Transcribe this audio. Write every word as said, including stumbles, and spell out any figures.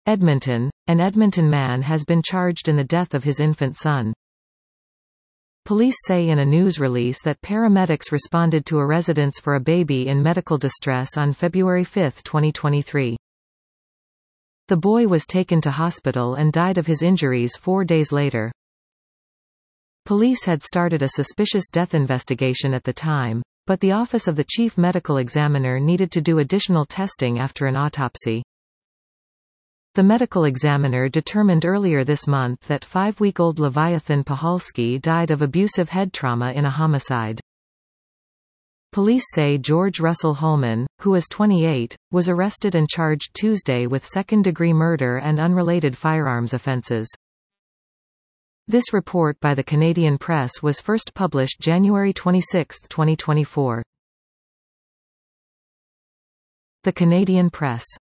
Edmonton. An Edmonton man has been charged in the death of his infant son. Police say in a news release that paramedics responded to a residence for a baby in medical distress on February fifth, twenty twenty-three. The boy was taken to hospital and died of his injuries four days later. Police had started a suspicious death investigation at the time, but the Office of the Chief Medical Examiner needed to do additional testing after an autopsy. The medical examiner determined earlier this month that five-week-old Leviathan Pahalski died of abusive head trauma in a homicide. Police say George Russell Holman, who is twenty-eight, was arrested and charged Tuesday with second-degree murder and unrelated firearms offences. This report by the Canadian Press was first published January twenty-sixth, twenty twenty-four. The Canadian Press.